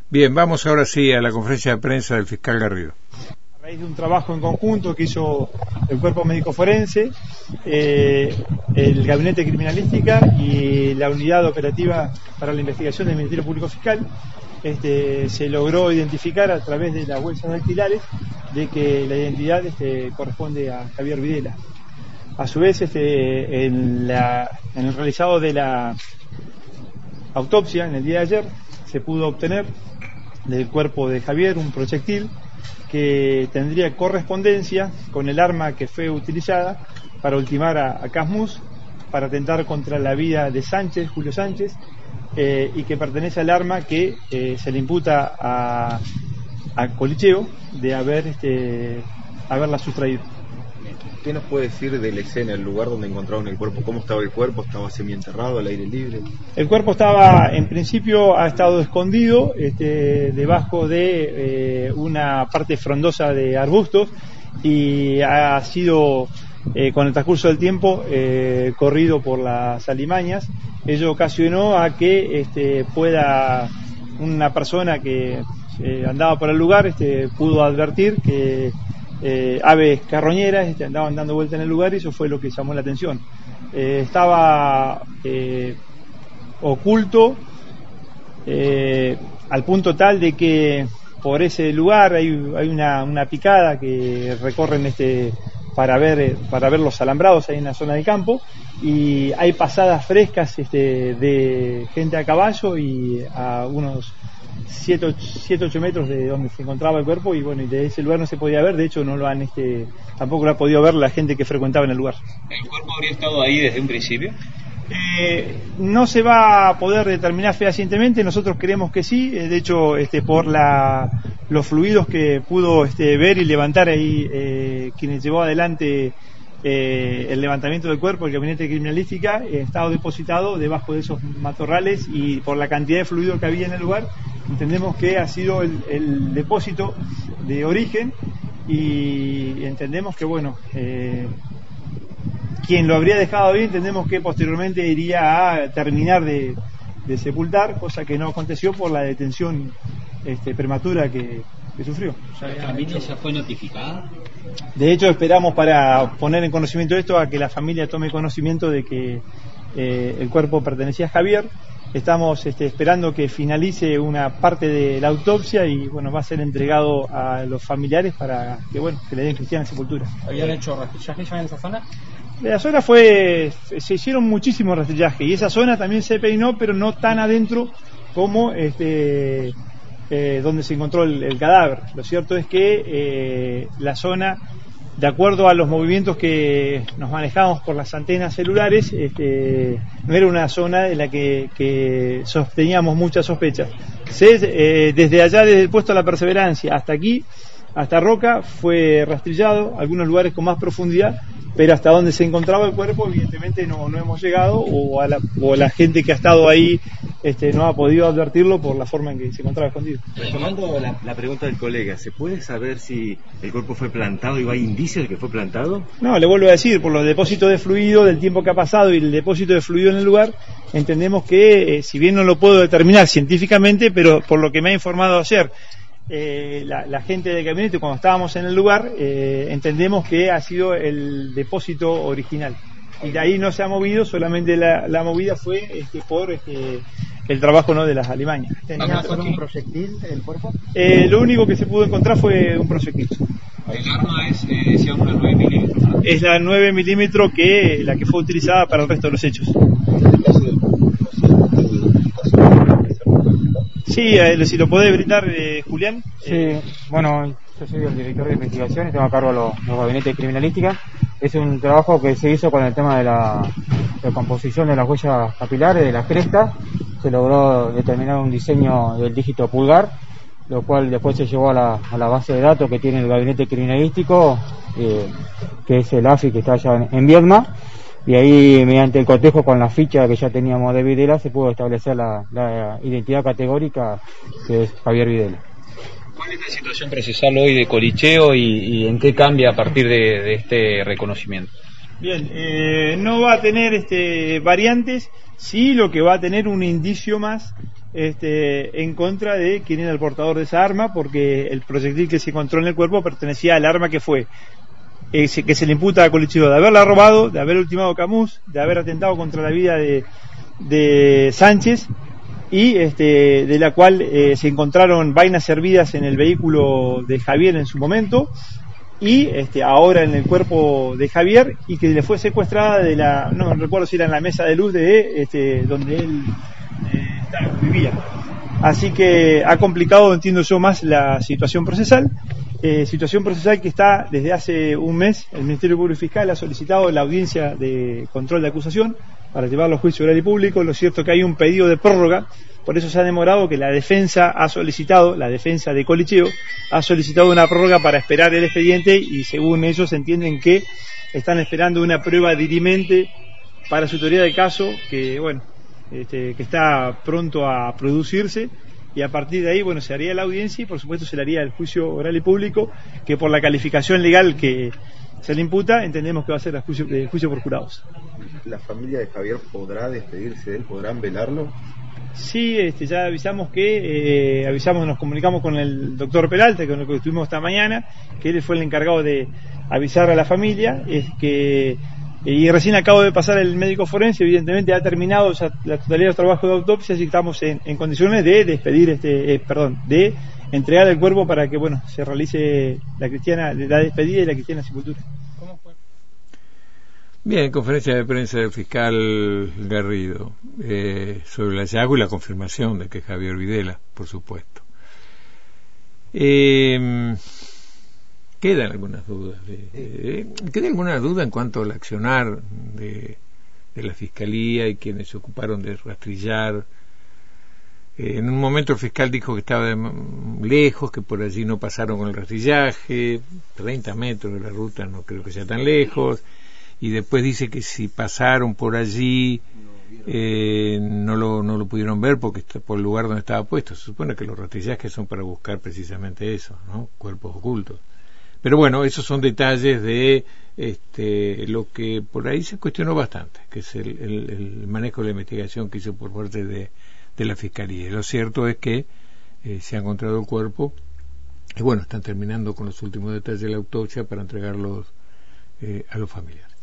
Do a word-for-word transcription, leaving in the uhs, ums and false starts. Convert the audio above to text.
Bien, vamos ahora sí a la conferencia de prensa del fiscal Garrido. A raíz de un trabajo en conjunto que hizo el cuerpo médico forense, eh, el gabinete de criminalística y la unidad operativa para la investigación del Ministerio Público Fiscal, este, se logró identificar a través de las huellas dactilares de que la identidad este, corresponde a Javier Videla. A su vez, este, en, la, en el realizado de la autopsia en el día de ayer, se pudo obtener del cuerpo de Javier un proyectil que tendría correspondencia con el arma que fue utilizada para ultimar a, a Casmus, para atentar contra la vida de Sánchez, Julio Sánchez, eh, y que pertenece al arma que eh, se le imputa a, a Colicheo de haber este, haberla sustraído. ¿Qué nos puede decir de la escena, el lugar donde encontraron el cuerpo? ¿Cómo estaba el cuerpo? ¿Estaba semienterrado, al aire libre? El cuerpo estaba, en principio, ha estado escondido este, debajo de eh, una parte frondosa de arbustos y ha sido, eh, con el transcurso del tiempo, eh, corrido por las alimañas. Ello ocasionó a que este, pueda una persona que eh, andaba por el lugar este, pudo advertir que Eh, aves carroñeras este, andaban dando vuelta en el lugar y eso fue lo que llamó la atención. Eh, estaba eh, oculto eh, al punto tal de que por ese lugar hay, hay una, una picada que recorren este, para ver para ver los alambrados ahí en la zona del campo, y hay pasadas frescas este, de gente a caballo y a unos siete u ocho metros de donde se encontraba el cuerpo, y bueno, y de ese lugar no se podía ver. De hecho no lo han este tampoco lo ha podido ver la gente que frecuentaba en el lugar. ¿El cuerpo habría estado ahí desde un principio? Eh, no se va a poder determinar fehacientemente, nosotros creemos que sí. De hecho este por la los fluidos que pudo este ver y levantar ahí eh, quienes llevó adelante Eh, el levantamiento del cuerpo, el gabinete de criminalística, eh, estaba depositado debajo de esos matorrales, y por la cantidad de fluido que había en el lugar entendemos que ha sido el, el depósito de origen, y entendemos que bueno eh, quien lo habría dejado ahí, entendemos que posteriormente iría a terminar de, de sepultar, cosa que no aconteció por la detención este, prematura que, que sufrió. ¿La familia ya fue notificada? De hecho, esperamos, para poner en conocimiento esto, a que la familia tome conocimiento de que eh, el cuerpo pertenecía a Javier. Estamos este, esperando que finalice una parte de la autopsia y bueno, va a ser entregado a los familiares para que bueno que le den cristiana sepultura. ¿Habían hecho rastrillaje ya en esa zona? De la zona fue, se hicieron muchísimos rastrillajes, y esa zona también se peinó, pero no tan adentro como este Eh, donde se encontró el, el cadáver. Lo cierto es que eh, la zona, de acuerdo a los movimientos que nos manejamos por las antenas celulares, este, no era una zona en la que, que teníamos muchas sospechas. Se, eh, desde allá, desde el puesto de la Perseverancia hasta aquí, hasta Roca, fue rastrillado, algunos lugares con más profundidad, pero hasta donde se encontraba el cuerpo evidentemente no, no hemos llegado, o, a la, o la gente que ha estado ahí este, no ha podido advertirlo por la forma en que se encontraba escondido. Retomando la, la pregunta del colega, ¿se puede saber si el cuerpo fue plantado y hay indicios de que fue plantado? No, le vuelvo a decir, por los depósitos de fluido, del tiempo que ha pasado y el depósito de fluido en el lugar, entendemos que, eh, si bien no lo puedo determinar científicamente, pero por lo que me ha informado ayer Eh, la, la gente del gabinete cuando estábamos en el lugar, eh, entendemos que ha sido el depósito original, y de ahí no se ha movido, solamente la, la movida fue este, por este, el trabajo no de las alimañas. ¿Tenía solo un proyectil el cuerpo? Eh, lo único que se pudo encontrar fue un proyectil. El arma es, eh, decía, una nueve milímetros, ¿no? Es la nueve milímetros que la que fue utilizada para el resto de los hechos. Sí, eh, si lo podés brindar, eh, Julián. Sí, eh, bueno, yo soy el director de investigación y tengo a cargo los, los gabinetes de criminalística. Es un trabajo que se hizo con el tema de la, la composición de las huellas capilares, de las crestas. Se logró determinar un diseño del dígito pulgar, lo cual después se llevó a la, a la base de datos que tiene el gabinete criminalístico, eh, que es el A F I, que está allá en, en Viedma. Y ahí, mediante el cotejo con la ficha que ya teníamos de Videla, se pudo establecer la, la identidad categórica, que es Javier Videla. ¿Cuál es la situación procesal hoy de Colicheo y, y en qué cambia a partir de, de este reconocimiento? Bien, eh, no va a tener este variantes, sí lo que va a tener un indicio más este, en contra de quien era el portador de esa arma, porque el proyectil que se encontró en el cuerpo pertenecía al arma que fue eh, que se le imputa a Colicheo de haberla robado, de haber ultimado a Camus, de haber atentado contra la vida de, de Sánchez, y este, de la cual eh, se encontraron vainas servidas en el vehículo de Javier en su momento, y este, ahora en el cuerpo de Javier, y que le fue secuestrada de la, no recuerdo si era en la mesa de luz de este, donde él eh, estaba, vivía. Así que ha complicado, entiendo yo, más la situación procesal, eh, situación procesal que está desde hace un mes. El Ministerio Público y Fiscal ha solicitado la audiencia de control de acusación para llevarlo a juicio oral y público. Lo cierto es que hay un pedido de prórroga, por eso se ha demorado, que la defensa ha solicitado, la defensa de Colicheo ha solicitado una prórroga para esperar el expediente, y según ellos entienden que están esperando una prueba dirimente para su teoría de caso, que bueno, este, que está pronto a producirse, y a partir de ahí, bueno, se haría la audiencia y por supuesto se le haría el juicio oral y público, que por la calificación legal que se le imputa, entendemos que va a ser el juicio, el juicio por jurados. ¿La familia de Javier podrá despedirse de él? ¿Podrán velarlo? Sí, este, ya avisamos que, eh, avisamos, nos comunicamos con el doctor Peralta, con el que estuvimos esta mañana, que él fue el encargado de avisar a la familia, es que, y recién acabo de pasar el médico forense, evidentemente ha terminado ya la totalidad de los trabajos de autopsia, así que estamos en, en condiciones de despedir este, eh, perdón, de entregar el cuerpo para que, bueno, se realice la cristiana, la despedida y la cristiana sepultura. ¿Cómo fue? Bien, conferencia de prensa del fiscal Garrido eh, sobre el hallazgo y la confirmación de que Javier Videla, por supuesto. Eh, quedan algunas dudas. De, eh, queda alguna duda en cuanto al accionar de, de la fiscalía y quienes se ocuparon de rastrillar. Eh, en un momento el fiscal dijo que estaba de, lejos, que por allí no pasaron con el rastrillaje, treinta metros de la ruta no creo que sea tan lejos. Y después dice que si pasaron por allí eh, no lo no lo pudieron ver porque está por el lugar donde estaba puesto. Se supone que los rastrillajes son para buscar precisamente eso, ¿no? Cuerpos ocultos. Pero bueno, esos son detalles de este, lo que por ahí se cuestionó bastante, que es el, el, el manejo de la investigación que hizo por parte de, de la Fiscalía. Y lo cierto es que eh, se ha encontrado el cuerpo y bueno, están terminando con los últimos detalles de la autopsia para entregarlos eh, a los familiares.